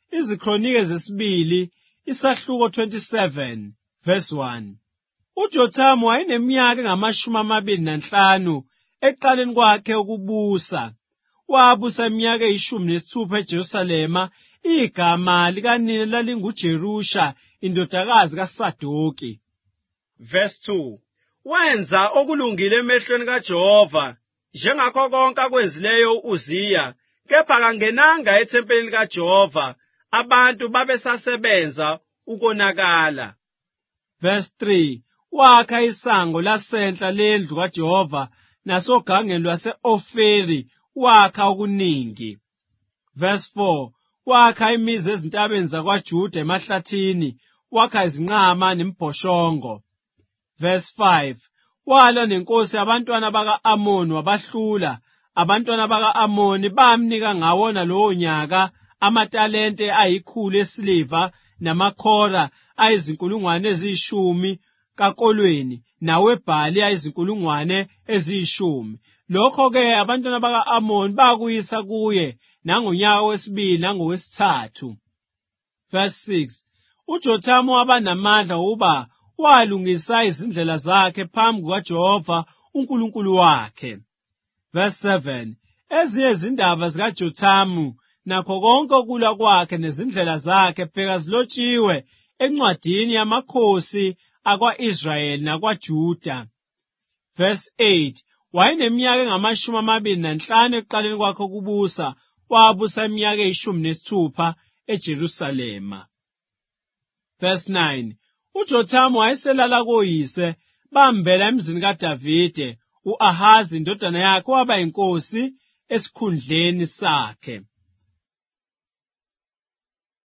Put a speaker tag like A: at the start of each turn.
A: Izikronike zesibili, isahluko 27, verse 1. UJothamu wayeneminyaka engamashumi 25 ekuqaleni kwakhe ukubusa. Wabusa iminyaka 16 eJerusalema. Igama likanina lalinguJerusha indodakazi kaSadoki. Verse 2. Wenza okulungile emehlweni kaJehova, njengakho konke akwenzileyo u-Uziya, kepha kangenanga ethempelini likaJehova, abantu babesasebenza ukonakala. Verse 3. Wakha isango lasentla lendlu kaJehova, nasogangeni lwase-Oferi wakha okuningi. Verse 4. Wakha imizi ezintabeni zakwaJuda emahlathini, wakha izinqama nemibhoshongo. Verse 5. Walwa nenkosi abantwana baka-Amoni wabahlula. Abantwana baka-Amoni bamnika ngawona lowo nyaka amatalente 100 esiliva namakhora 10,000 kakolweni, nawebhali 10,000. Lokho-ke abantwana baka-Amoni bakuyisa kuye nangonyaka wesibili nangowesithathu. Verse 6. UJothamu waba namandla ukuba walungisa izindlela zakhe phambi kukaJehova uNkulunkulu wakhe. Verse 7. Ezinye izindaba zikaJothamu nakho konke okulwa kwakhe nezindlela zakhe phela zilotshiwe encwadini yamakhosi akwa-Israyeli nakwaJuda. Verse 8. Wayeneminyaka engamashumi 25 ekuqaleni kwakhe ukubusa. Wabusa iminyaka 16 eJerusalema. Verse 9. UJothamu wayeselala koyise, bambela emzini kaDavide. U-Ahazi indodana yakhe waba yinkosi esikhundleni sakhe.